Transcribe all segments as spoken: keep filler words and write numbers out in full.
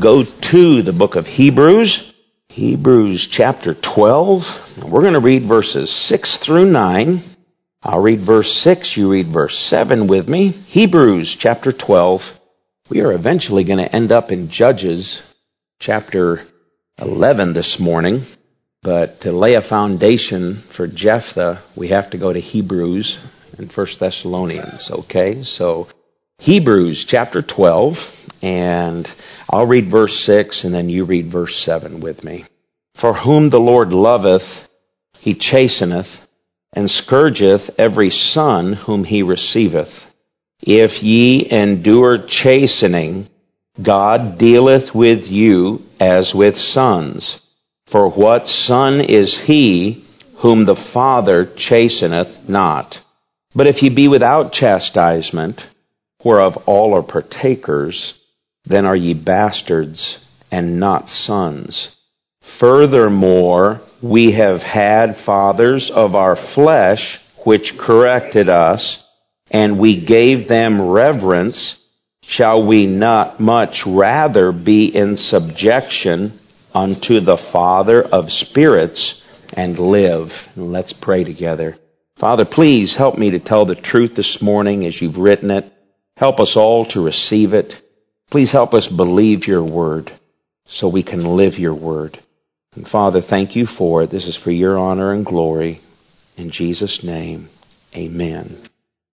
go to the book of Hebrews, Hebrews chapter twelve. We're going to read verses six through nine. I'll read verse six, you read verse seven with me. Hebrews chapter twelve. We are eventually going to end up in Judges chapter eleven this morning. But to lay a foundation for Jephthah, we have to go to Hebrews and First Thessalonians, okay? So Hebrews chapter twelve, and I'll read verse six, and then you read verse seven with me. For whom the Lord loveth, he chasteneth, and scourgeth every son whom he receiveth. If ye endure chastening, God dealeth with you as with sons. For what son is he whom the Father chasteneth not? But if ye be without chastisement, whereof all are partakers, then are ye bastards and not sons. Furthermore, we have had fathers of our flesh which corrected us, and we gave them reverence. Shall we not much rather be in subjection unto the Father of spirits and live? And let's pray together. Father, please help me to tell the truth this morning as you've written it. Help us all to receive it. Please help us believe your word so we can live your word. And Father, thank you for it. This is for your honor and glory. In Jesus' name, amen.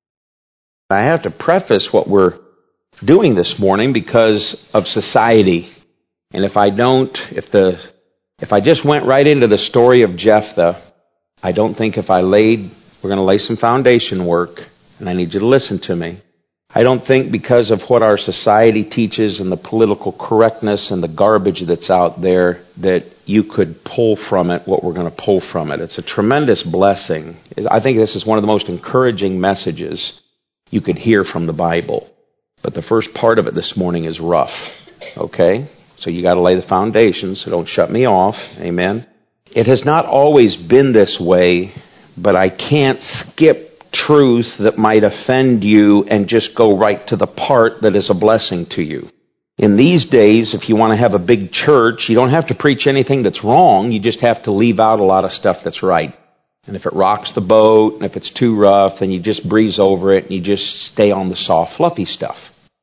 I have to preface what we're doing this morning because of society. And if I don't, if the, if I just went right into the story of Jephthah, I don't think if I laid, we're going to lay some foundation work, and I need you to listen to me. I don't think because of what our society teaches and the political correctness and the garbage that's out there that you could pull from it what we're going to pull from it. It's a tremendous blessing. I think this is one of the most encouraging messages you could hear from the Bible. But the first part of it this morning is rough, okay? So you got to lay the foundation, so don't shut me off. Amen. It has not always been this way, but I can't skip truth that might offend you and just go right to the part that is a blessing to you. In these days, if you want to have a big church, you don't have to preach anything that's wrong. You just have to leave out a lot of stuff that's right. And if it rocks the boat, and if it's too rough, then you just breeze over it and you just stay on the soft, fluffy stuff.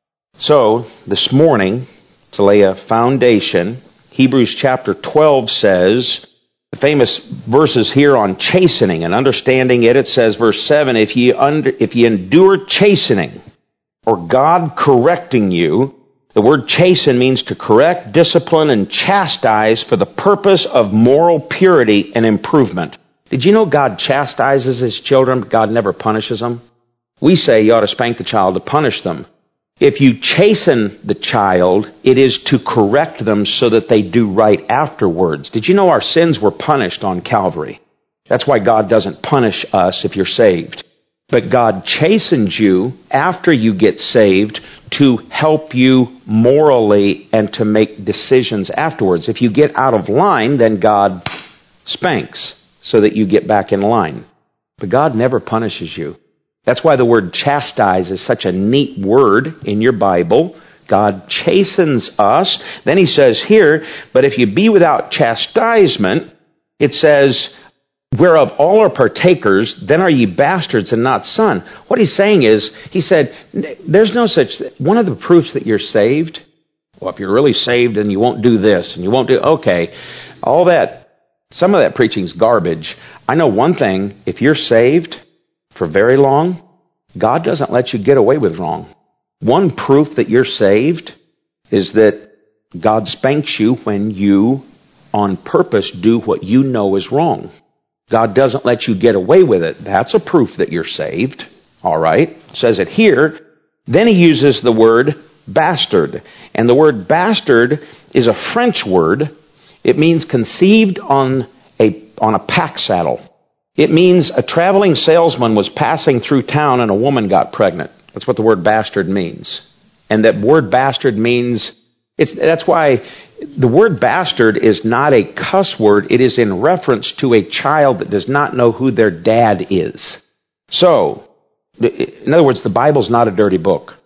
So, this morning, to lay a foundation, Hebrews chapter twelve says, the famous verses here on chastening and understanding it, it says, verse seven, if ye, under, if ye endure chastening, or God correcting you, the word chasten means to correct, discipline, and chastise for the purpose of moral purity and improvement. Did you know God chastises his children, but God never punishes them? We say you ought to spank the child to punish them. If you chasten the child, it is to correct them so that they do right afterwards. Did you know our sins were punished on Calvary? That's why God doesn't punish us if you're saved. But God chastens you after you get saved to help you morally and to make decisions afterwards. If you get out of line, then God spanks so that you get back in line. But God never punishes you. That's why the word chastise is such a neat word in your Bible. God chastens us. Then he says here, but if you be without chastisement, it says, whereof all are partakers, then are ye bastards and not son. What he's saying is, he said, there's no such, one of the proofs that you're saved, well, if you're really saved, then you won't do this, and you won't do, okay, all that, some of that preaching's garbage. I know one thing, if you're saved for very long, God doesn't let you get away with wrong. One proof that you're saved is that God spanks you when you, on purpose, do what you know is wrong. God doesn't let you get away with it. That's a proof that you're saved. All right. It says it here. Then he uses the word bastard. And the word bastard is a French word. It means conceived on a, on a pack saddle. It means a traveling salesman was passing through town and a woman got pregnant. That's what the word bastard means. And that word bastard means, it's, that's why the word bastard is not a cuss word. It is in reference to a child that does not know who their dad is. So, in other words, the Bible's not a dirty book.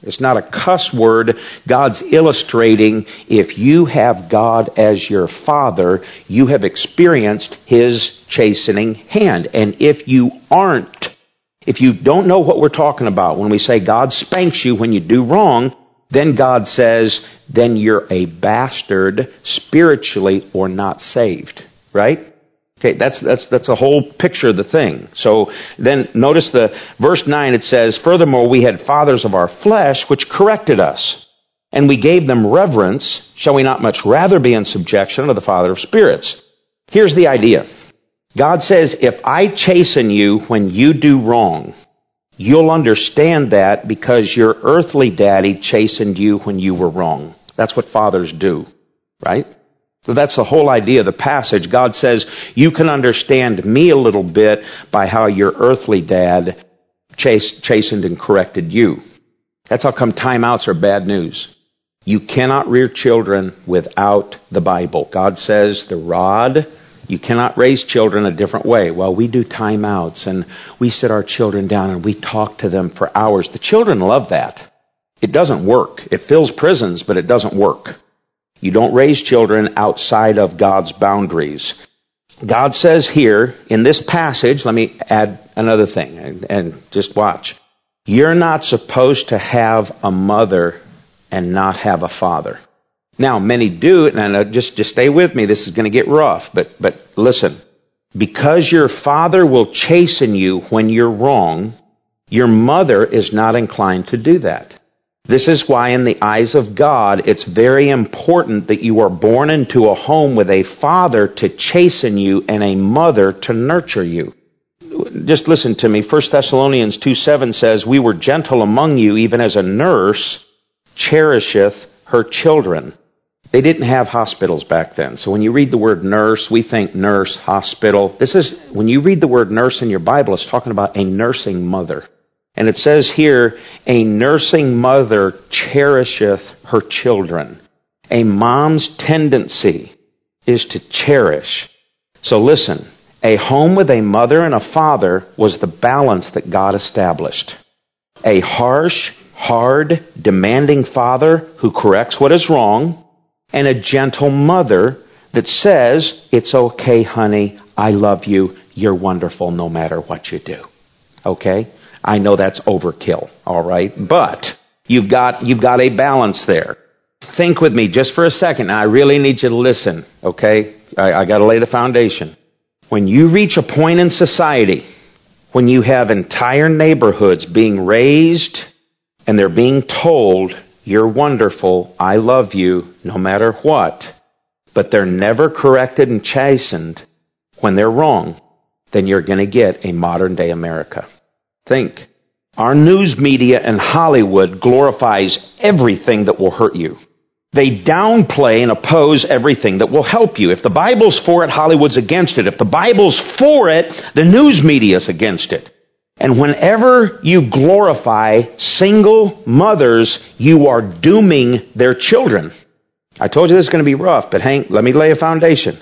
It's not a cuss word. God's illustrating if you have God as your father, you have experienced his chastening hand. And if you aren't, if you don't know what we're talking about when we say God spanks you when you do wrong, then God says, then you're a bastard spiritually or not saved. Right? Okay, that's that's that's a whole picture of the thing. So then notice the verse nine, it says, furthermore, we had fathers of our flesh which corrected us, and we gave them reverence. Shall we not much rather be in subjection to the Father of spirits? Here's the idea. God says, if I chasten you when you do wrong, you'll understand that because your earthly daddy chastened you when you were wrong. That's what fathers do, right? So that's the whole idea of the passage. God says, you can understand me a little bit by how your earthly dad chas- chastened and corrected you. That's how come timeouts are bad news. You cannot rear children without the Bible. God says the rod, you cannot raise children a different way. Well, we do timeouts and we sit our children down and we talk to them for hours. The children love that. It doesn't work. It fills prisons, but it doesn't work. You don't raise children outside of God's boundaries. God says here in this passage, let me add another thing, and, and just watch. You're not supposed to have a mother and not have a father. Now, many do, and uh, just, just stay with me. This is going to get rough, but, but listen. Because your father will chasten you when you're wrong, your mother is not inclined to do that. This is why in the eyes of God, it's very important that you are born into a home with a father to chasten you and a mother to nurture you. Just listen to me. First Thessalonians two seven says, we were gentle among you, even as a nurse cherisheth her children. They didn't have hospitals back then. So when you read the word nurse, we think nurse, hospital. This is, when you read the word nurse in your Bible, it's talking about a nursing mother. And it says here, a nursing mother cherisheth her children. A mom's tendency is to cherish. So listen, a home with a mother and a father was the balance that God established. A harsh, hard, demanding father who corrects what is wrong, and a gentle mother that says, it's okay, honey, I love you, you're wonderful no matter what you do. Okay? I know that's overkill, all right? But you've got you've got a balance there. Think with me just for a second. Now, I really need you to listen, okay? I, I got to lay the foundation. When you reach a point in society when you have entire neighborhoods being raised and they're being told, you're wonderful, I love you, no matter what, but they're never corrected and chastened when they're wrong, then you're going to get a modern-day America. Think. Our news media and Hollywood glorifies everything that will hurt you. They downplay and oppose everything that will help you. If the Bible's for it, Hollywood's against it. If the Bible's for it, the news media's against it. And whenever you glorify single mothers, you are dooming their children. I told you this is going to be rough, but Hank, let me lay a foundation.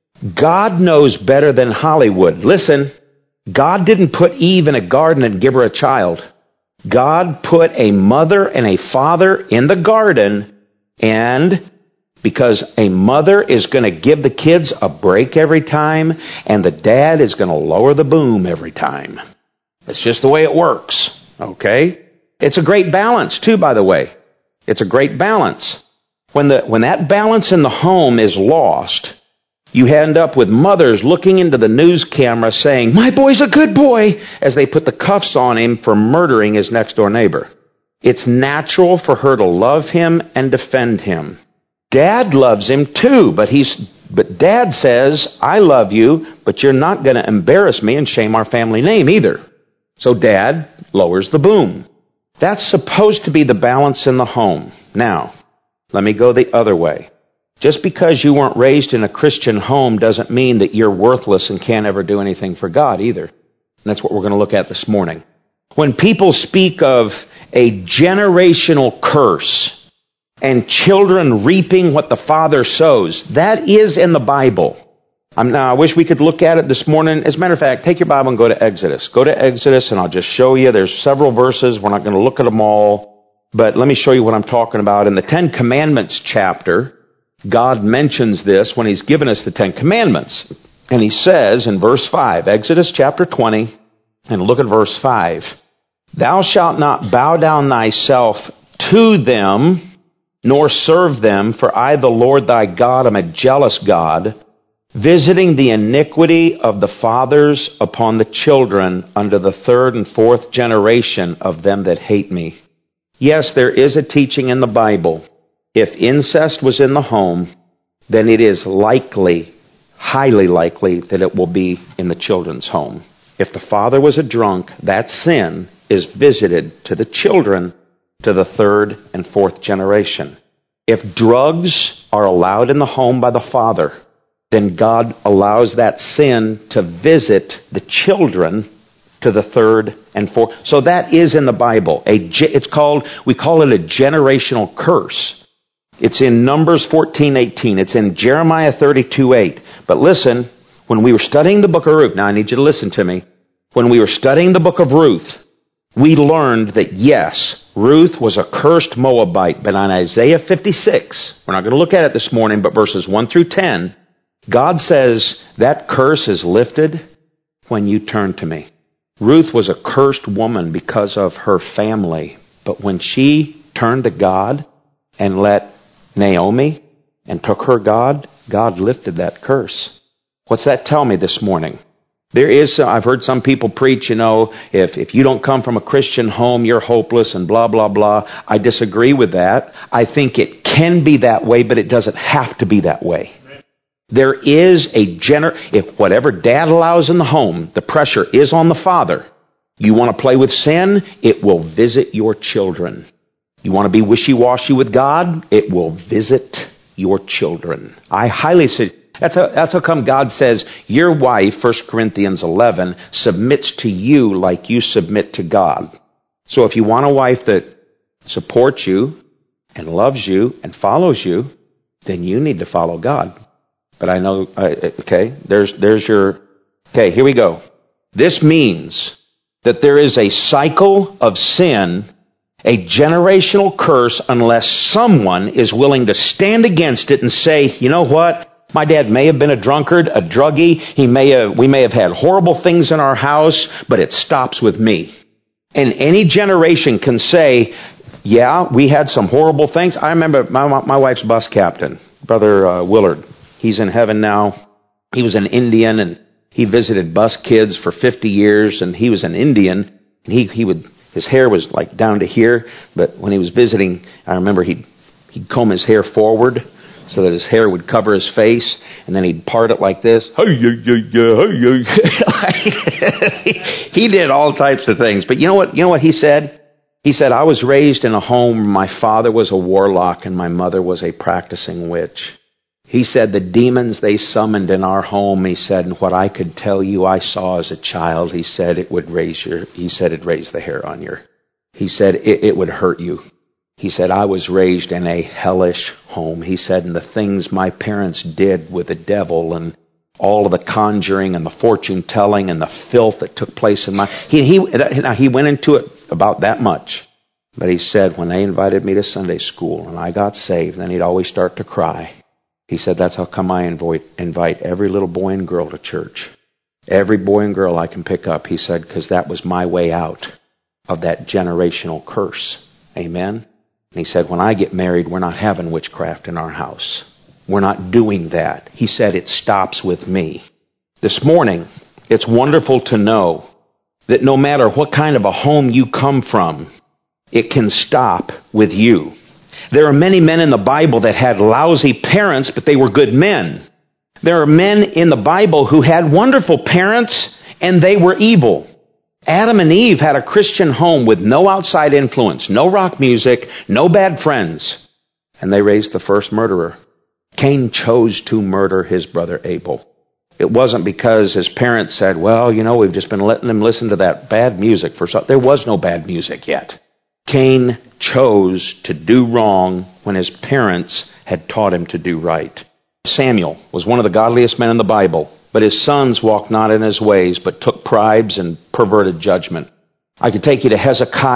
God knows better than Hollywood. Listen. God didn't put Eve in a garden and give her a child. God put a mother and a father in the garden, and because a mother is going to give the kids a break every time, and the dad is going to lower the boom every time. It's just the way it works, okay? It's a great balance, too, by the way. It's a great balance. When the when that balance in the home is lost, you end up with mothers looking into the news camera saying, my boy's a good boy, as they put the cuffs on him for murdering his next door neighbor. It's natural for her to love him and defend him. Dad loves him too, but he's but dad says, I love you, but you're not going to embarrass me and shame our family name either. So dad lowers the boom. That's supposed to be the balance in the home. Now, let me go the other way. Just because you weren't raised in a Christian home doesn't mean that you're worthless and can't ever do anything for God either. And that's what we're going to look at this morning. When people speak of a generational curse and children reaping what the father sows, that is in the Bible. I'm, now, I wish we could look at it this morning. As a matter of fact, take your Bible and go to Exodus. Go to Exodus and I'll just show you. There's several verses. We're not going to look at them all. But let me show you what I'm talking about. In the Ten Commandments chapter, God mentions this when He's given us the Ten Commandments. And He says in verse five, Exodus chapter twenty, and look at verse five. Thou shalt not bow down thyself to them, nor serve them, for I, the Lord thy God, am a jealous God, visiting the iniquity of the fathers upon the children unto the third and fourth generation of them that hate me. Yes, there is a teaching in the Bible. If incest was in the home, then it is likely, highly likely, that it will be in the children's home. If the father was a drunk, that sin is visited to the children, to the third and fourth generation. If drugs are allowed in the home by the father, then God allows that sin to visit the children to the third and fourth. So that is in the Bible. A, it's called, we call it a generational curse. It's in Numbers fourteen eighteen. It's in Jeremiah thirty-two eight. But listen, when we were studying the book of Ruth, now I need you to listen to me. When we were studying the book of Ruth, we learned that yes, Ruth was a cursed Moabite. But on Isaiah fifty-six, we're not going to look at it this morning, but verses one through ten, God says that curse is lifted when you turn to me. Ruth was a cursed woman because of her family. But when she turned to God and let Naomi and took her God, God lifted that curse. What's that tell me this morning? There is, I've heard some people preach, you know, if, if you don't come from a Christian home, you're hopeless and blah, blah, blah. I disagree with that. I think it can be that way, but it doesn't have to be that way. There is a gener, if whatever dad allows in the home, the pressure is on the father. You want to play with sin, it will visit your children. You want to be wishy-washy with God, it will visit your children. I highly suggest. That's how, that's how come God says, your wife, First Corinthians eleven, submits to you like you submit to God. So if you want a wife that supports you and loves you and follows you, then you need to follow God. But I know, uh, okay, there's, there's your, okay, here we go. This means that there is a cycle of sin, a generational curse, unless someone is willing to stand against it and say, you know what? My dad may have been a drunkard, a druggie. He may have, we may have had horrible things in our house, but it stops with me. And any generation can say, yeah, we had some horrible things. I remember my, my wife's bus captain, Brother uh, Willard. He's in heaven now. He was an Indian, and he visited bus kids for fifty years, and he was an Indian. And he, he would, his hair was like down to here, but when he was visiting, I remember he'd, he'd comb his hair forward, so that his hair would cover his face, and then he'd part it like this. He did all types of things. But you know what? You know what he said? He said, I was raised in a home where my father was a warlock and my mother was a practicing witch. He said the demons they summoned in our home, he said, and what I could tell you I saw as a child, he said it would raise your, he said it'd raise the hair on your, he said it, it would hurt you. He said, I was raised in a hellish home. He said, and the things my parents did with the devil and all of the conjuring and the fortune telling and the filth that took place in my... He, he, he went into it about that much. But he said, when they invited me to Sunday school and I got saved, then he'd always start to cry. He said, that's how come I invite, invite every little boy and girl to church. Every boy and girl I can pick up. He said, because that was my way out of that generational curse. Amen? And he said, when I get married, we're not having witchcraft in our house. We're not doing that. He said, it stops with me. This morning, it's wonderful to know that no matter what kind of a home you come from, it can stop with you. There are many men in the Bible that had lousy parents, but they were good men. There are men in the Bible who had wonderful parents, and they were evil. Adam and Eve had a Christian home with no outside influence, no rock music, no bad friends. And they raised the first murderer. Cain chose to murder his brother Abel. It wasn't because his parents said, well, you know, we've just been letting him listen to that bad music for so. There was no bad music yet. Cain chose to do wrong when his parents had taught him to do right. Samuel was one of the godliest men in the Bible. But his sons walked not in his ways, but took bribes and perverted judgment. I could take you to Hezekiah.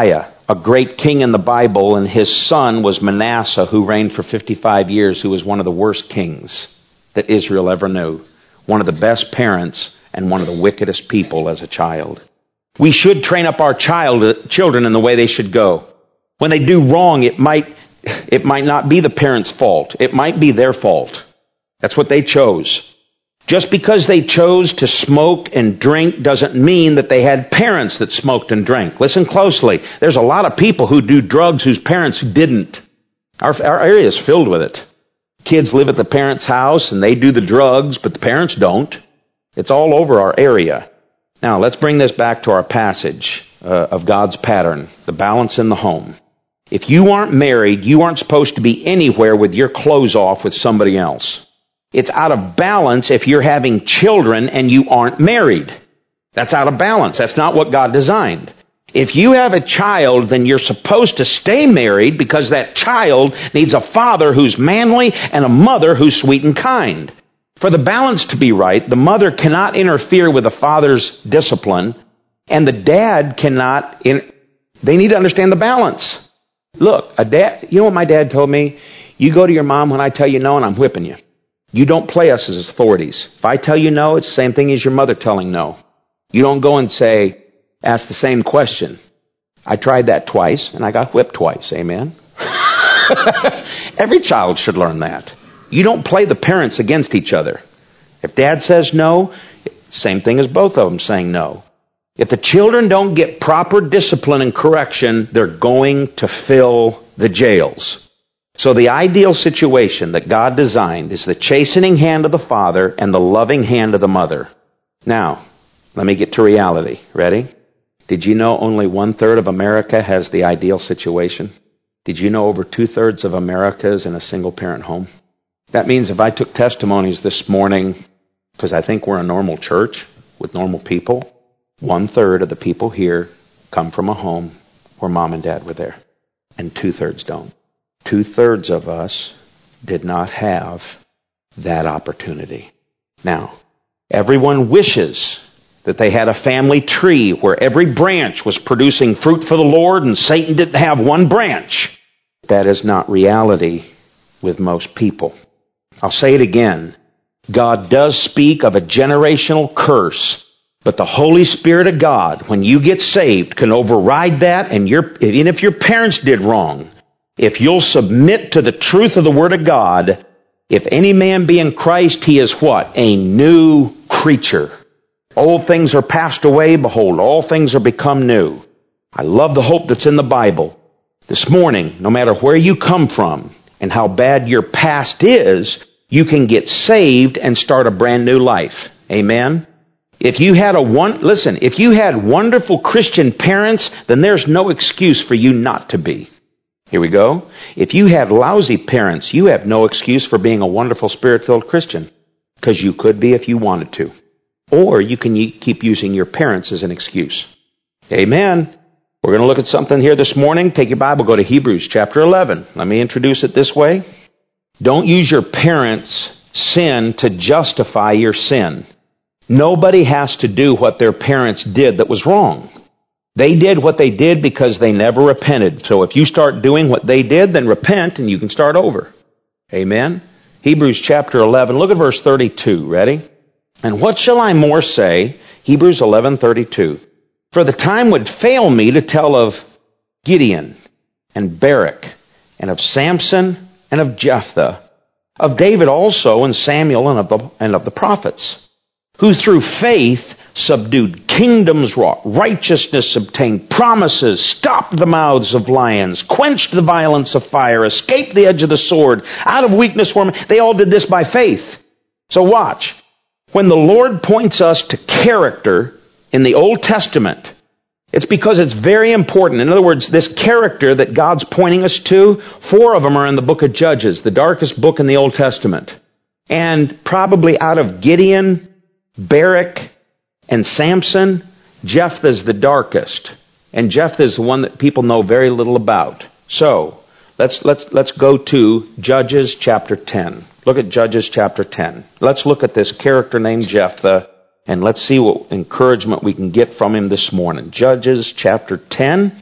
a great king in the Bible, and his son was Manasseh, who reigned for fifty-five years, who was one of the worst kings that Israel ever knew. One of the best parents and one of the wickedest people as a child. We should train up our child, children in the way they should go. When they do wrong, it might, it might not be the parents' fault. It might be their fault. That's what they chose. Just because they chose to smoke and drink doesn't mean that they had parents that smoked and drank. Listen closely. There's a lot of people who do drugs whose parents didn't. Our, our area is filled with it. Kids live at the parents' house and they do the drugs, but the parents don't. It's all over our area. Now, let's bring this back to our passage uh, of God's pattern, the balance in the home. If you aren't married, you aren't supposed to be anywhere with your clothes off with somebody else. It's out of balance if you're having children and you aren't married. That's out of balance. That's not what God designed. If you have a child, then you're supposed to stay married because that child needs a father who's manly and a mother who's sweet and kind. For the balance to be right, the mother cannot interfere with the father's discipline, and the dad cannot, in, they need to understand the balance. Look, a dad, you know what my dad told me? You go to your mom when I tell you no and I'm whipping you. You don't play us as authorities. If I tell you no, it's the same thing as your mother telling no. You don't go and say, ask the same question. I tried that twice and I got whipped twice. Amen? Every child should learn that. You don't play the parents against each other. If dad says no, same thing as both of them saying no. If the children don't get proper discipline and correction, they're going to fill the jails. So the ideal situation that God designed is the chastening hand of the father and the loving hand of the mother. Now, let me get to reality. Ready? Did you know only one-third of America has the ideal situation? Did you know over two-thirds of America is in a single-parent home? That means if I took testimonies this morning, because I think we're a normal church with normal people, one-third of the people here come from a home where mom and dad were there, and two-thirds don't. Two-thirds of us did not have that opportunity. Now, everyone wishes that they had a family tree where every branch was producing fruit for the Lord and Satan didn't have one branch. That is not reality with most people. I'll say it again. God does speak of a generational curse, but the Holy Spirit of God, when you get saved, can override that, and your, even if your parents did wrong, if you'll submit to the truth of the Word of God, if any man be in Christ, he is what? A new creature. Old things are passed away, behold, all things are become new. I love the hope that's in the Bible. This morning, no matter where you come from and how bad your past is, you can get saved and start a brand new life. Amen? If you had a one, listen, if you had wonderful Christian parents, then there's no excuse for you not to be. Here we go. If you had lousy parents, you have no excuse for being a wonderful Spirit-filled Christian, because you could be if you wanted to. Or you can keep using your parents as an excuse. Amen. We're going to look at something here this morning. Take your Bible, go to Hebrews chapter eleven. Let me introduce it this way. Don't use your parents' sin to justify your sin. Nobody has to do what their parents did that was wrong. They did what they did because they never repented. So if you start doing what they did, then repent and you can start over. Amen? Hebrews chapter eleven. Look at verse thirty-two. Ready? And what shall I more say? Hebrews eleven thirty-two. For the time would fail me to tell of Gideon and Barak and of Samson and of Jephthah, of David also and Samuel and of the, and of the prophets, who through faith subdued kingdoms, wrought righteousness, obtained promises, stopped the mouths of lions, quenched the violence of fire, escaped the edge of the sword, out of weakness were men. They all did this by faith. So watch. When the Lord points us to character in the Old Testament, it's because it's very important. In other words, this character that God's pointing us to, four of them are in the book of Judges, the darkest book in the Old Testament. And probably out of Gideon, Barak, and Samson, Jephthah's the darkest. And Jephthah is the one that people know very little about. So, let's let's let's go to Judges chapter ten. Look at Judges chapter ten. Let's look at this character named Jephthah, and let's see what encouragement we can get from him this morning. Judges chapter ten.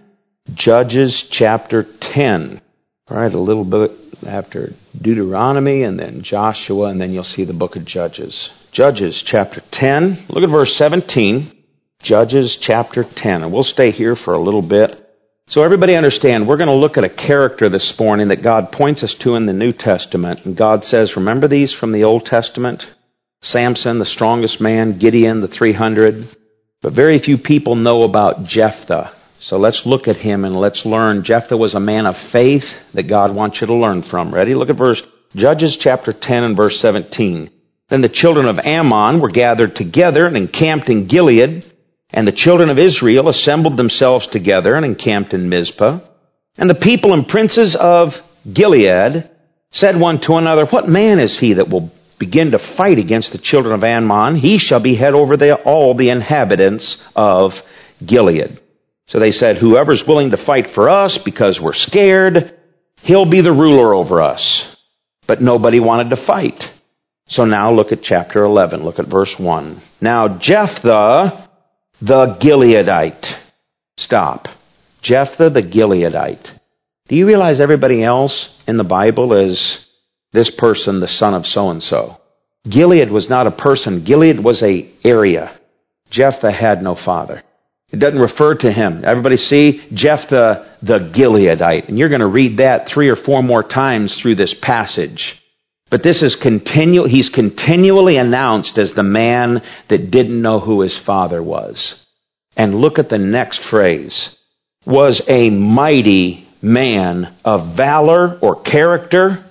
Judges chapter ten. All right, a little bit after Deuteronomy and then Joshua, and then you'll see the book of Judges. Judges chapter ten. Look at verse seventeen. Judges chapter ten. And we'll stay here for a little bit. So everybody understand, we're going to look at a character this morning that God points us to in the New Testament. And God says, remember these from the Old Testament? Samson, the strongest man, Gideon, the three hundred. But very few people know about Jephthah. So let's look at him and let's learn. Jephthah was a man of faith that God wants you to learn from. Ready? Look at verse, Judges chapter ten and verse seventeen. Then the children of Ammon were gathered together and encamped in Gilead. And the children of Israel assembled themselves together and encamped in Mizpah. And the people and princes of Gilead said one to another, what man is he that will begin to fight against the children of Ammon? He shall be head over the, all the inhabitants of Gilead. So they said, whoever's willing to fight for us because we're scared, he'll be the ruler over us. But nobody wanted to fight. So now look at chapter eleven. Look at verse one. Now Jephthah the Gileadite. Stop. Jephthah the Gileadite. Do you realize everybody else in the Bible is this person, the son of so-and-so? Gilead was not a person. Gilead was a area. Jephthah had no father. It doesn't refer to him. Everybody see? Jephthah the Gileadite. And you're going to read that three or four more times through this passage. But this is continual. He's continually announced as the man that didn't know who his father was. And look at the next phrase. Was a mighty man of valor or character.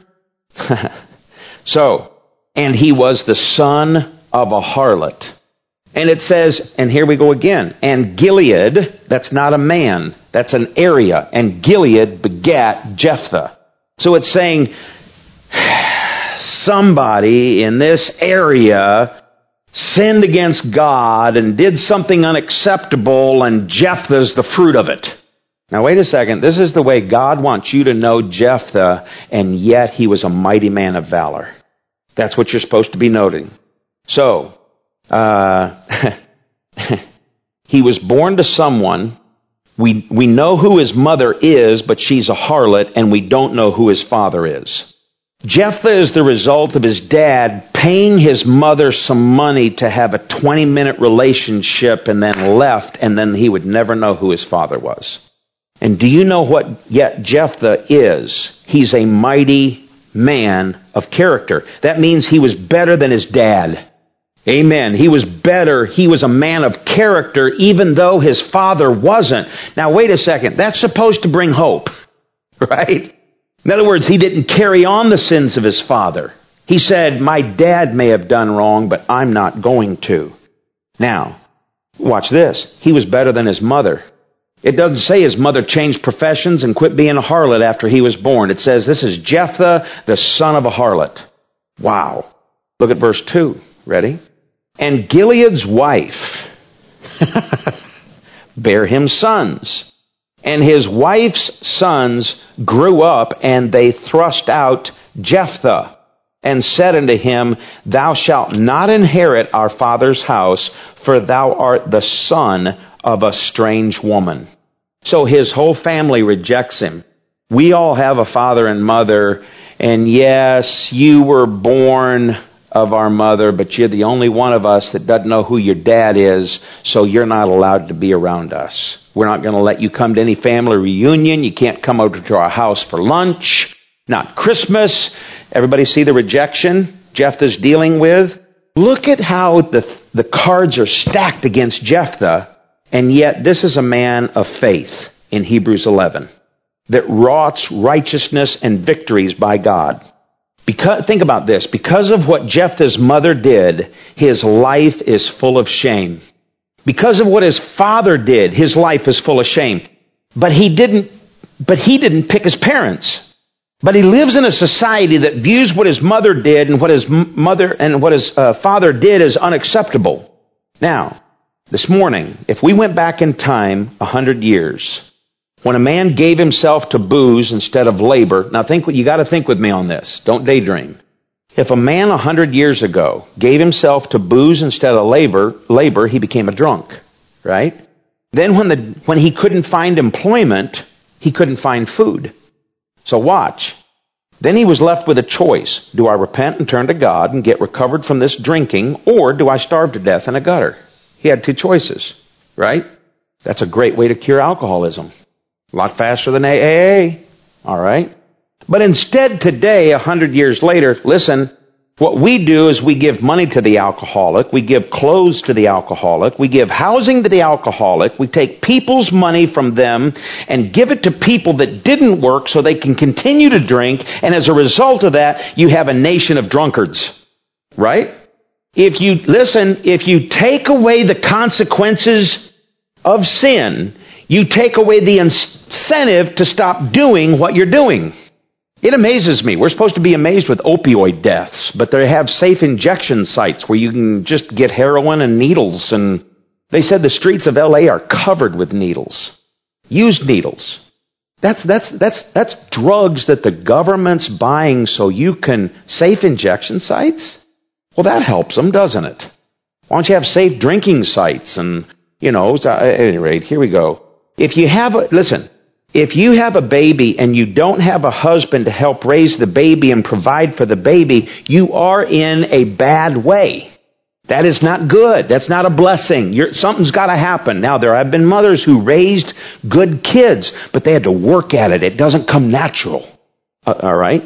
So, and he was the son of a harlot. And it says, and here we go again, and Gilead, that's not a man, that's an area, and Gilead begat Jephthah. So it's saying, somebody in this area sinned against God and did something unacceptable, and Jephthah's the fruit of it. Now wait a second, this is the way God wants you to know Jephthah, and yet he was a mighty man of valor. That's what you're supposed to be noting. So, uh, he was born to someone. We, we know who his mother is, but she's a harlot, and we don't know who his father is. Jephthah is the result of his dad paying his mother some money to have a twenty-minute relationship and then left, and then he would never know who his father was. And do you know what yet Jephthah is? He's a mighty man of character. That means he was better than his dad. Amen. He was better. He was a man of character, even though his father wasn't. Now wait a second. That's supposed to bring hope, right? In other words, he didn't carry on the sins of his father. He said, my dad may have done wrong, but I'm not going to. Now, watch this. He was better than his mother. It doesn't say his mother changed professions and quit being a harlot after he was born. It says this is Jephthah, the son of a harlot. Wow. Look at verse two. Ready? And Gilead's wife bare him sons. And his wife's sons grew up, and they thrust out Jephthah, and said unto him, thou shalt not inherit our father's house, for thou art the son of a strange woman. So his whole family rejects him. We all have a father and mother, and yes, you were born of our mother, but you're the only one of us that doesn't know who your dad is, so you're not allowed to be around us. We're not going to let you come to any family reunion. You can't come over to our house for lunch. Not Christmas. Everybody see the rejection Jephthah's dealing with? Look at how the, the cards are stacked against Jephthah, and yet this is a man of faith in Hebrews eleven that wrought righteousness and victories by God. Because, think about this. Because of what Jephthah's mother did, his life is full of shame. Because of what his father did, his life is full of shame. But he didn't, but he didn't pick his parents. But he lives in a society that views what his mother did and what his mother and what his uh, father did as unacceptable. Now, this morning, if we went back in time a hundred years, when a man gave himself to booze instead of labor, now think what you got to think with me on this. Don't daydream. If a man a hundred years ago gave himself to booze instead of labor, labor, he became a drunk, right? Then when the when he couldn't find employment, he couldn't find food. So watch. Then he was left with a choice. Do I repent and turn to God and get recovered from this drinking, or do I starve to death in a gutter? He had two choices, right? That's a great way to cure alcoholism. A lot faster than A A A, all right? But instead today, a hundred years later, listen, what we do is we give money to the alcoholic, we give clothes to the alcoholic, we give housing to the alcoholic, we take people's money from them and give it to people that didn't work so they can continue to drink, and as a result of that, you have a nation of drunkards. Right? If you, listen, if you take away the consequences of sin, you take away the incentive to stop doing what you're doing. It amazes me. We're supposed to be amazed with opioid deaths, but they have safe injection sites where you can just get heroin and needles, and they said the streets of L A are covered with needles. Used needles. That's, that's, that's, that's drugs that the government's buying so you can, safe injection sites? Well, that helps them, doesn't it? Why don't you have safe drinking sites? And, you know, at any rate, here we go. If you have a, listen, if you have a baby and you don't have a husband to help raise the baby and provide for the baby, you are in a bad way. That is not good. That's not a blessing. You're, something's got to happen. Now, there have been mothers who raised good kids, but they had to work at it. It doesn't come natural. Uh, all right?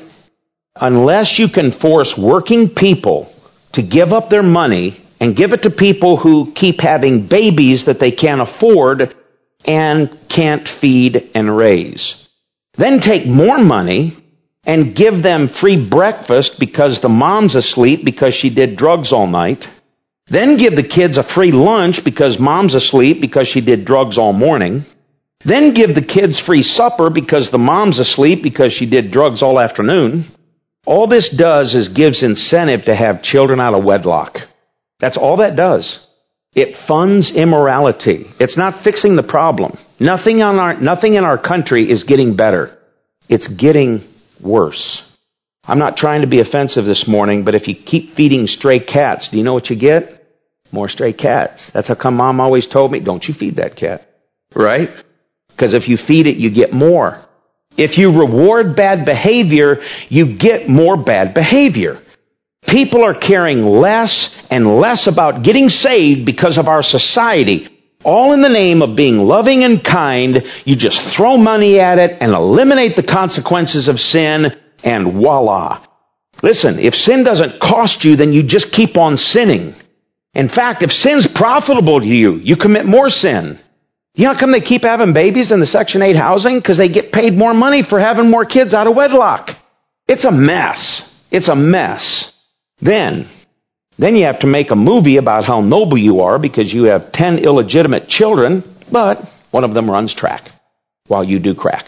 Unless you can force working people to give up their money and give it to people who keep having babies that they can't afford and can't feed and raise. Then take more money and give them free breakfast because the mom's asleep because she did drugs all night. Then give the kids a free lunch because mom's asleep because she did drugs all morning. Then give the kids free supper because the mom's asleep because she did drugs all afternoon. All this does is gives incentive to have children out of wedlock. That's all that does. It funds immorality. It's not fixing the problem. Nothing on our, nothing in our country is getting better. It's getting worse. I'm not trying to be offensive this morning, but if you keep feeding stray cats, do you know what you get? More stray cats. That's how come Mom always told me, don't you feed that cat. Right? Because if you feed it, you get more. If you reward bad behavior, you get more bad behavior. People are caring less and less about getting saved because of our society. All in the name of being loving and kind, you just throw money at it and eliminate the consequences of sin, and voila. Listen, if sin doesn't cost you, then you just keep on sinning. In fact, if sin's profitable to you, you commit more sin. You know how come they keep having babies in the Section eight housing? Because they get paid more money for having more kids out of wedlock. It's a mess. It's a mess. Then, then you have to make a movie about how noble you are because you have ten illegitimate children, but one of them runs track while you do crack.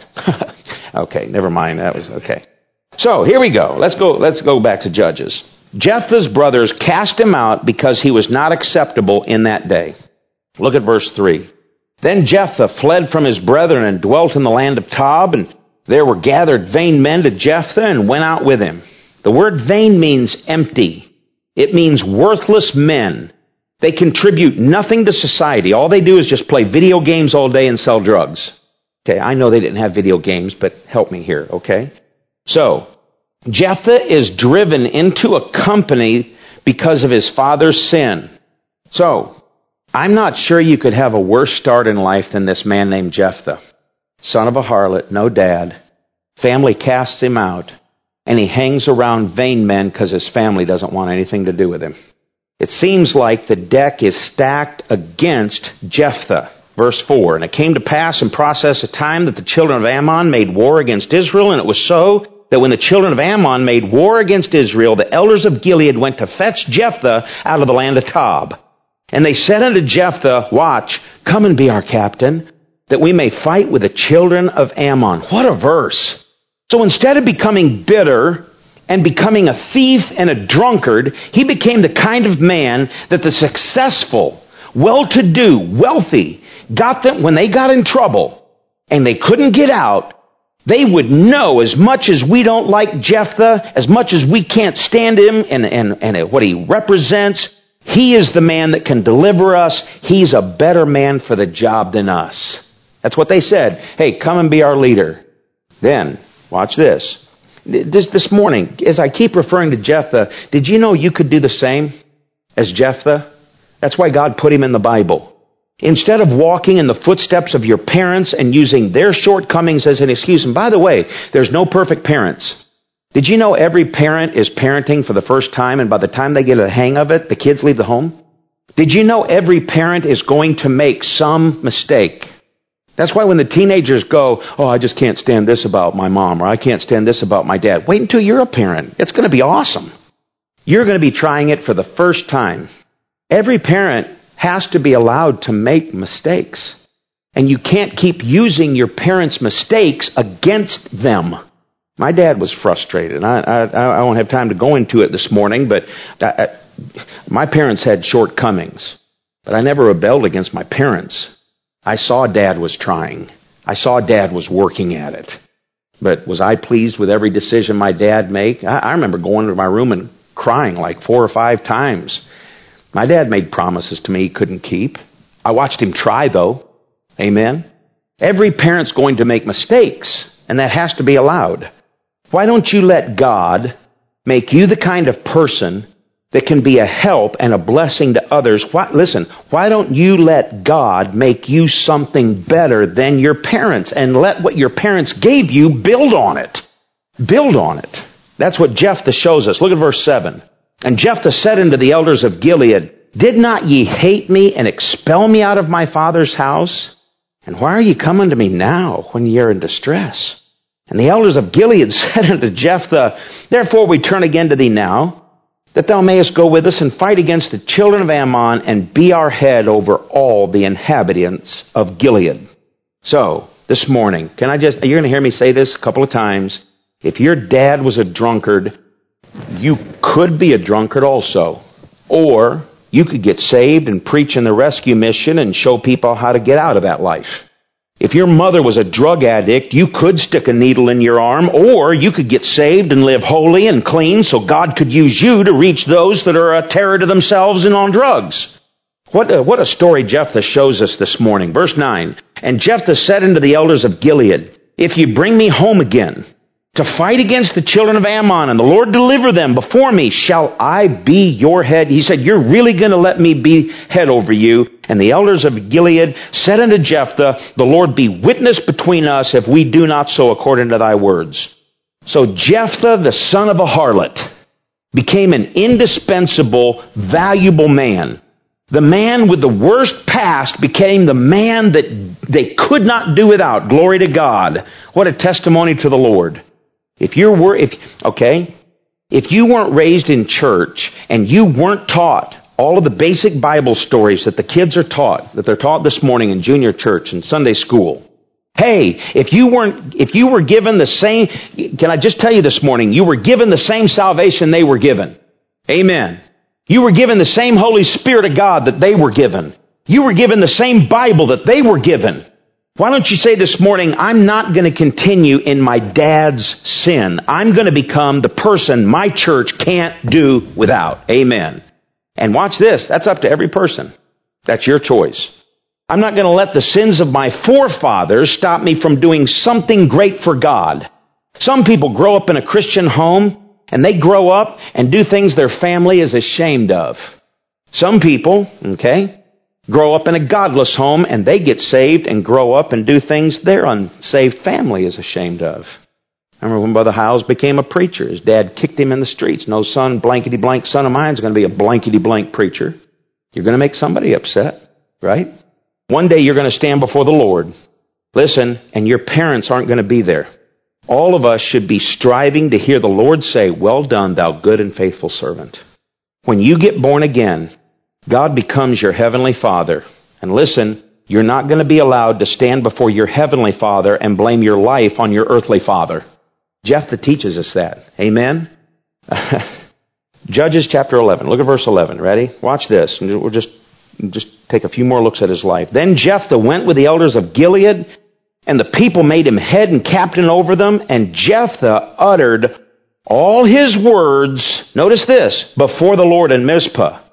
Okay, never mind. That was okay. So here we go. Let's go. Let's go back to Judges. Jephthah's brothers cast him out because he was not acceptable in that day. Look at verse three. Then Jephthah fled from his brethren and dwelt in the land of Tob, and there were gathered vain men to Jephthah and went out with him. The word vain means empty. It means worthless men. They contribute nothing to society. All they do is just play video games all day and sell drugs. Okay, I know they didn't have video games, but help me here, okay? So, Jephthah is driven into a company because of his father's sin. So, I'm not sure you could have a worse start in life than this man named Jephthah. Son of a harlot, no dad. Family casts him out. And he hangs around vain men because his family doesn't want anything to do with him. It seems like the deck is stacked against Jephthah. Verse four, and it came to pass in process of time that the children of Ammon made war against Israel, and it was so that when the children of Ammon made war against Israel, the elders of Gilead went to fetch Jephthah out of the land of Tob. And they said unto Jephthah, watch, come and be our captain, that we may fight with the children of Ammon. What a verse. So instead of becoming bitter and becoming a thief and a drunkard, he became the kind of man that the successful, well-to-do, wealthy, got them when they got in trouble and they couldn't get out. They would know, as much as we don't like Jephthah, as much as we can't stand him and, and, and what he represents, He is the man that can deliver us. He's a better man for the job than us. That's what they said. Hey, come and be our leader. Then, watch this. This, this morning, as I keep referring to Jephthah, did you know you could do the same as Jephthah? That's why God put him in the Bible. Instead of walking in the footsteps of your parents and using their shortcomings as an excuse, and by the way, there's no perfect parents. Did you know every parent is parenting for the first time, and by the time they get a hang of it, the kids leave the home? Did you know every parent is going to make some mistake? That's why when the teenagers go, oh, I just can't stand this about my mom, or I can't stand this about my dad. Wait until you're a parent. It's going to be awesome. You're going to be trying it for the first time. Every parent has to be allowed to make mistakes. And you can't keep using your parents' mistakes against them. My dad was frustrated. I, I, I won't have time to go into it this morning, but I, I, my parents had shortcomings. But I never rebelled against my parents. I saw Dad was trying. I saw Dad was working at it. But was I pleased with every decision my dad made? I, I remember going to my room and crying like four or five times. My dad made promises to me he couldn't keep. I watched him try, though. Amen? Every parent's going to make mistakes, and that has to be allowed. Why don't you let God make you the kind of person that can be a help and a blessing to others? Why, listen, why don't you let God make you something better than your parents, and let what your parents gave you build on it? Build on it. That's what Jephthah shows us. Look at verse seven. And Jephthah said unto the elders of Gilead, Did not ye hate me and expel me out of my father's house? And why are ye come unto me now when ye are in distress? And the elders of Gilead said unto Jephthah, Therefore we turn again to thee now, that thou mayest go with us and fight against the children of Ammon, and be our head over all the inhabitants of Gilead. So, this morning, can I just, you're going to hear me say this a couple of times. If your dad was a drunkard, you could be a drunkard also. Or you could get saved and preach in the rescue mission and show people how to get out of that life. If your mother was a drug addict, you could stick a needle in your arm, or you could get saved and live holy and clean so God could use you to reach those that are a terror to themselves and on drugs. What a, what a story Jephthah shows us this morning. Verse nine, And Jephthah said unto the elders of Gilead, If ye bring me home again to fight against the children of Ammon, and the Lord deliver them before me, shall I be your head? He said, You're really going to let me be head over you? And the elders of Gilead said unto Jephthah, The Lord be witness between us if we do not so according to thy words. So Jephthah, the son of a harlot, became an indispensable, valuable man. The man with the worst past became the man that they could not do without. Glory to God. What a testimony to the Lord. If you were, if, okay, if you weren't raised in church and you weren't taught all of the basic Bible stories that the kids are taught, that they're taught this morning in junior church and Sunday school, hey, if you weren't, if you were given the same, can I just tell you this morning, you were given the same salvation they were given. Amen. You were given the same Holy Spirit of God that they were given. You were given the same Bible that they were given. Why don't you say this morning, I'm not going to continue in my dad's sin. I'm going to become the person my church can't do without. Amen. And watch this. That's up to every person. That's your choice. I'm not going to let the sins of my forefathers stop me from doing something great for God. Some people grow up in a Christian home, and they grow up and do things their family is ashamed of. Some people, okay, grow up in a godless home, and they get saved and grow up and do things their unsaved family is ashamed of. I remember when Brother Howes became a preacher. His dad kicked him in the streets. No son, blankety-blank son of mine is going to be a blankety-blank preacher. You're going to make somebody upset, right? One day you're going to stand before the Lord. Listen, and your parents aren't going to be there. All of us should be striving to hear the Lord say, Well done, thou good and faithful servant. When you get born again, God becomes your heavenly Father. And listen, you're not going to be allowed to stand before your heavenly Father and blame your life on your earthly father. Jephthah teaches us that. Amen? Judges chapter eleven. Look at verse eleven. Ready? Watch this. We'll just, just take a few more looks at his life. Then Jephthah went with the elders of Gilead, and the people made him head and captain over them. And Jephthah uttered all his words, notice this, before the Lord in Mizpah.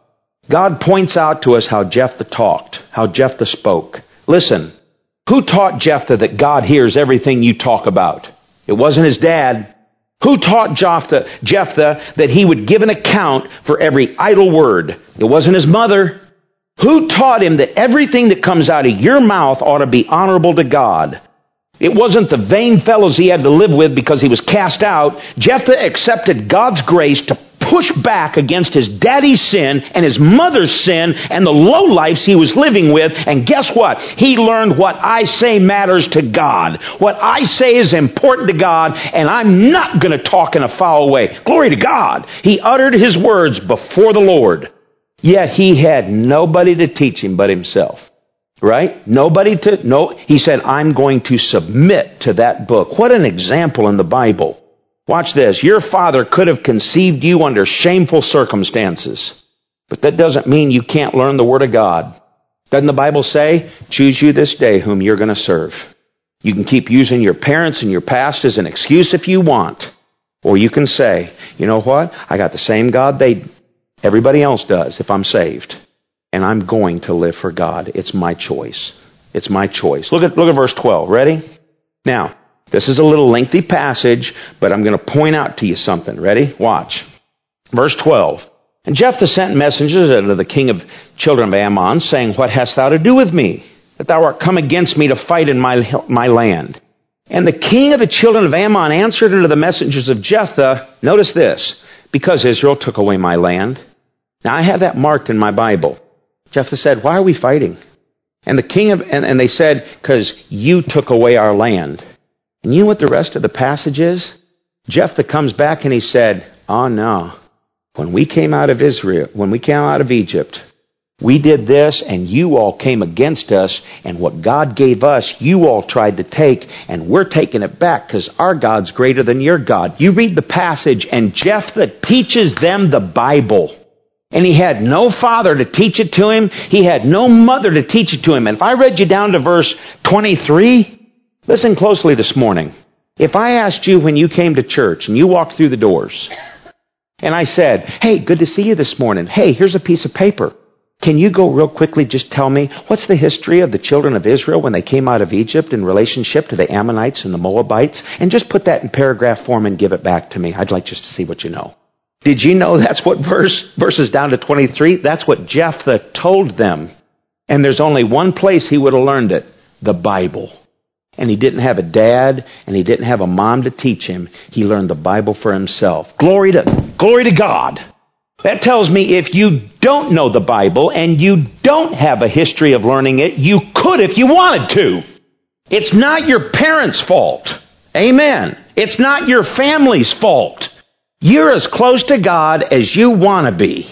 God points out to us how Jephthah talked, how Jephthah spoke. Listen, who taught Jephthah that God hears everything you talk about? It wasn't his dad. Who taught Jephthah, Jephthah that he would give an account for every idle word? It wasn't his mother. Who taught him that everything that comes out of your mouth ought to be honorable to God? It wasn't the vain fellows he had to live with because he was cast out. Jephthah accepted God's grace to push back against his daddy's sin and his mother's sin and the lowlifes he was living with. And guess what? He learned what I say matters to God. What I say is important to God, and I'm not going to talk in a foul way. Glory to God. He uttered his words before the Lord. Yet he had nobody to teach him but himself. Right? Nobody to, no, he said, I'm going to submit to that book. What an example in the Bible. Watch this. Your father could have conceived you under shameful circumstances. But that doesn't mean you can't learn the Word of God. Doesn't the Bible say, choose you this day whom you're going to serve? You can keep using your parents and your past as an excuse if you want. Or you can say, you know what? I got the same God they, everybody else does if I'm saved. And I'm going to live for God. It's my choice. It's my choice. Look at, look at verse twelve. Ready? Now, this is a little lengthy passage, but I'm going to point out to you something. Ready? Watch. Verse twelve. And Jephthah sent messengers unto the king of children of Ammon, saying, what hast thou to do with me, that thou art come against me to fight in my, my land? And the king of the children of Ammon answered unto the messengers of Jephthah, notice this, because Israel took away my land. Now I have that marked in my Bible. Jephthah said, why are we fighting? And the king of, and, and they said, because you took away our land. And you know what the rest of the passage is? Jephthah comes back and he said, oh no, when we came out of Israel, when we came out of Egypt, we did this and you all came against us, and what God gave us, you all tried to take, and we're taking it back because our God's greater than your God. You read the passage and Jephthah teaches them the Bible. And he had no father to teach it to him. He had no mother to teach it to him. And if I read you down to verse twenty-three, listen closely this morning. If I asked you when you came to church and you walked through the doors, and I said, hey, good to see you this morning. Hey, here's a piece of paper. Can you go real quickly just tell me, what's the history of the children of Israel when they came out of Egypt in relationship to the Ammonites and the Moabites? And just put that in paragraph form and give it back to me. I'd like just to see what you know. Did you know that's what verse verses down to twenty-three? That's what Jephthah told them. And there's only one place he would have learned it, the Bible. And he didn't have a dad, and he didn't have a mom to teach him. He learned the Bible for himself. Glory to, glory to God. That tells me if you don't know the Bible and you don't have a history of learning it, you could if you wanted to. It's not your parents' fault. Amen. It's not your family's fault. You're as close to God as you want to be.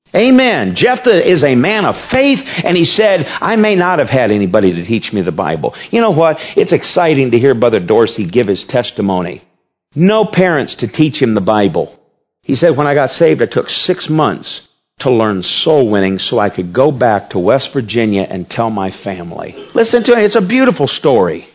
Amen. Jephthah is a man of faith, and he said, I may not have had anybody to teach me the Bible. You know what? It's exciting to hear Brother Dorsey give his testimony. No parents to teach him the Bible. He said, when I got saved, I took six months to learn soul winning so I could go back to West Virginia and tell my family. Listen to it. It's a beautiful story.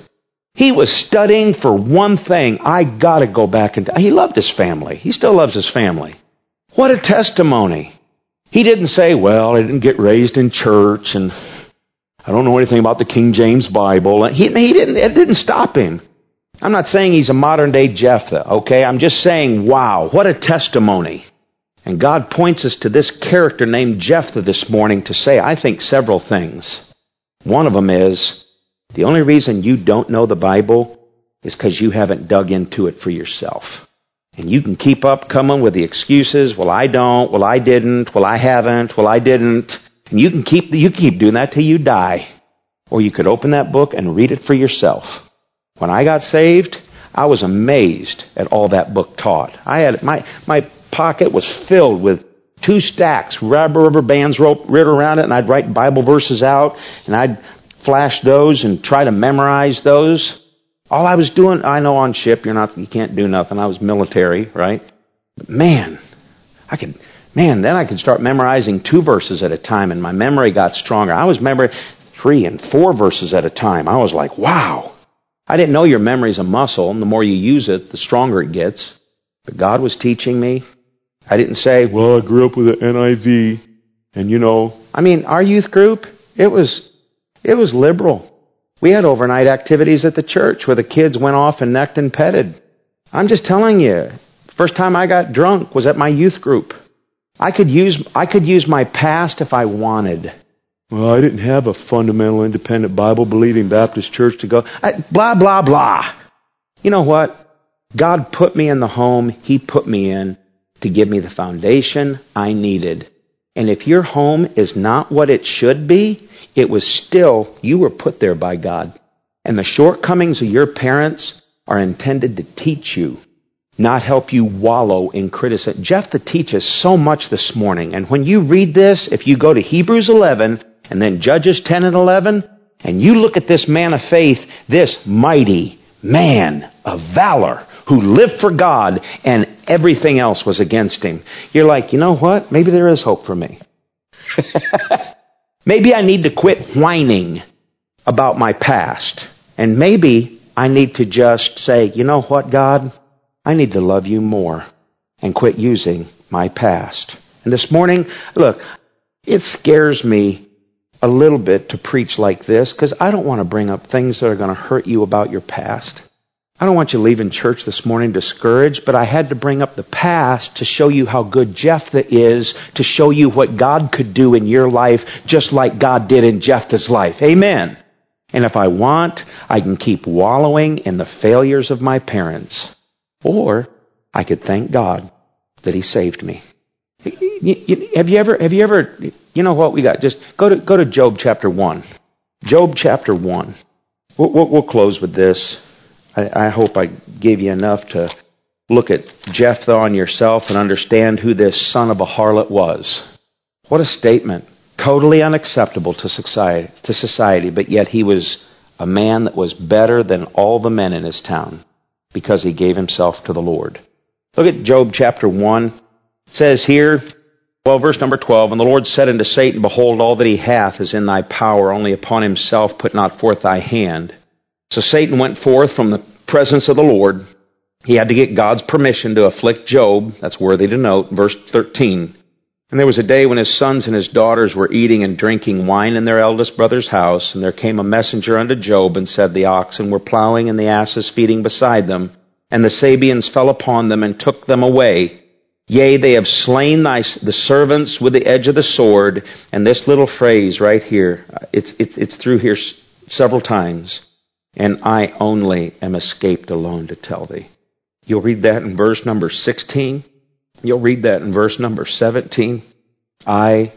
He was studying for one thing. I got to go back and... T-. He loved his family. He still loves his family. What a testimony. He didn't say, well, I didn't get raised in church and I don't know anything about the King James Bible. He, he didn't, it didn't stop him. I'm not saying he's a modern day Jephthah, okay? I'm just saying, wow, what a testimony. And God points us to this character named Jephthah this morning to say, I think, several things. One of them is, the only reason you don't know the Bible is because you haven't dug into it for yourself. And you can keep up coming with the excuses, well, I don't, well, I didn't, well, I haven't, well, I didn't. And you can keep, you can keep doing that till you die. Or you could open that book and read it for yourself. When I got saved, I was amazed at all that book taught. I had, my, my pocket was filled with two stacks, rubber, rubber bands wrapped around it, and I'd write Bible verses out, and I'd flash those and try to memorize those. All I was doing, I know on ship, you're not, you can't do nothing. I was military, right? But man, I could, man, then I could start memorizing two verses at a time, and my memory got stronger. I was remembering three and four verses at a time. I was like, wow. I didn't know your memory's a muscle, and the more you use it, the stronger it gets. But God was teaching me. I didn't say, well, I grew up with the N I V. And you know, I mean, our youth group, it was, it was liberal. We had overnight activities at the church where the kids went off and necked and petted. I'm just telling you, first time I got drunk was at my youth group. I could use, I could use my past if I wanted. Well, I didn't have a fundamental, independent, Bible-believing Baptist church to go. I, blah, blah, blah. You know what? God put me in the home He put me in to give me the foundation I needed. And if your home is not what it should be, it was still, you were put there by God. And the shortcomings of your parents are intended to teach you, not help you wallow in criticism. Jephthah teaches so much this morning. And when you read this, if you go to Hebrews eleven and then Judges ten and eleven, and you look at this man of faith, this mighty man of valor who lived for God and everything else was against him, you're like, you know what? Maybe there is hope for me. Maybe I need to quit whining about my past. And maybe I need to just say, you know what, God? I need to love you more and quit using my past. And this morning, look, it scares me a little bit to preach like this because I don't want to bring up things that are going to hurt you about your past. I don't want you leaving church this morning discouraged, but I had to bring up the past to show you how good Jephthah is, to show you what God could do in your life, just like God did in Jephthah's life. Amen. And if I want, I can keep wallowing in the failures of my parents. Or I could thank God that He saved me. Have you ever, have you ever, you know what we got? Just go to, go to Job chapter one. Job chapter one. We'll, we'll, we'll close with this. I hope I gave you enough to look at Jephthah on yourself and understand who this son of a harlot was. What a statement. Totally unacceptable to society, to society, but yet he was a man that was better than all the men in his town because he gave himself to the Lord. Look at Job chapter one. It says here, well, verse number twelve, and the Lord said unto Satan, behold, all that he hath is in thy power, only upon himself put not forth thy hand. So Satan went forth from the presence of the Lord. He had to get God's permission to afflict Job. That's worthy to note. Verse thirteen. And there was a day when his sons and his daughters were eating and drinking wine in their eldest brother's house. And there came a messenger unto Job and said, the oxen were plowing and the asses feeding beside them. And the Sabeans fell upon them and took them away. Yea, they have slain thy, the servants with the edge of the sword. And this little phrase right here, it's, it's, it's through here several times. And I only am escaped alone to tell thee. You'll read that in verse number sixteen. You'll read that in verse number seventeen. I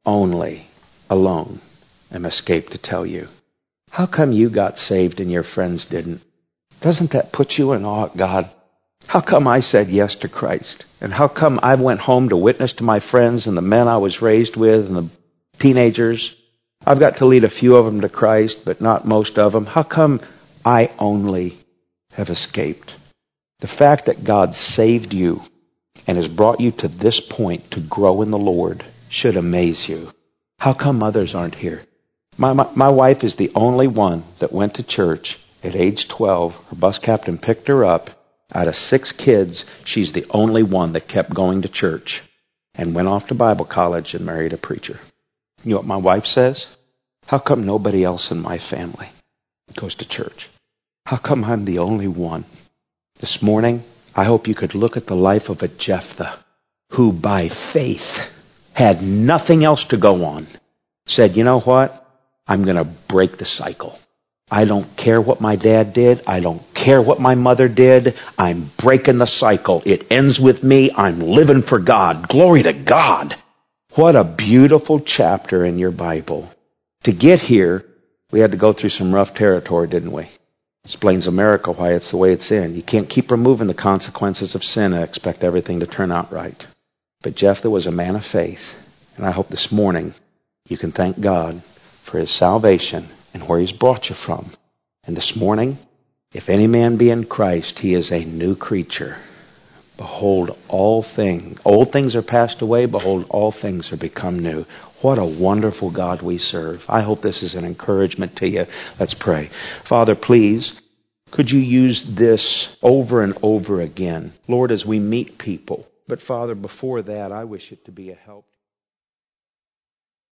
only alone am escaped to tell you. How come you got saved and your friends didn't? Doesn't that put you in awe of God? How come I said yes to Christ? And how come I went home to witness to my friends and the men I was raised with and the teenagers? I've got to lead a few of them to Christ, but not most of them. How come I only have escaped? The fact that God saved you and has brought you to this point to grow in the Lord should amaze you. How come others aren't here? My, my, my wife is the only one that went to church at age twelve. Her bus captain picked her up. Out of six kids, she's the only one that kept going to church and went off to Bible college and married a preacher. You know what my wife says? How come nobody else in my family goes to church? How come I'm the only one? This morning, I hope you could look at the life of a Jephthah who by faith had nothing else to go on. Said, you know what? I'm going to break the cycle. I don't care what my dad did. I don't care what my mother did. I'm breaking the cycle. It ends with me. I'm living for God. Glory to God. What a beautiful chapter in your Bible. To get here, we had to go through some rough territory, didn't we? Explains America why it's the way it's in. You can't keep removing the consequences of sin and expect everything to turn out right. But Jephthah was a man of faith. And I hope this morning you can thank God for His salvation and where He's brought you from. And this morning, if any man be in Christ, he is a new creature. Behold, all things, old things are passed away. Behold, all things are become new. What a wonderful God we serve. I hope this is an encouragement to you. Let's pray. Father, please, could you use this over and over again? Lord, as we meet people. But Father, before that, I wish it to be a help.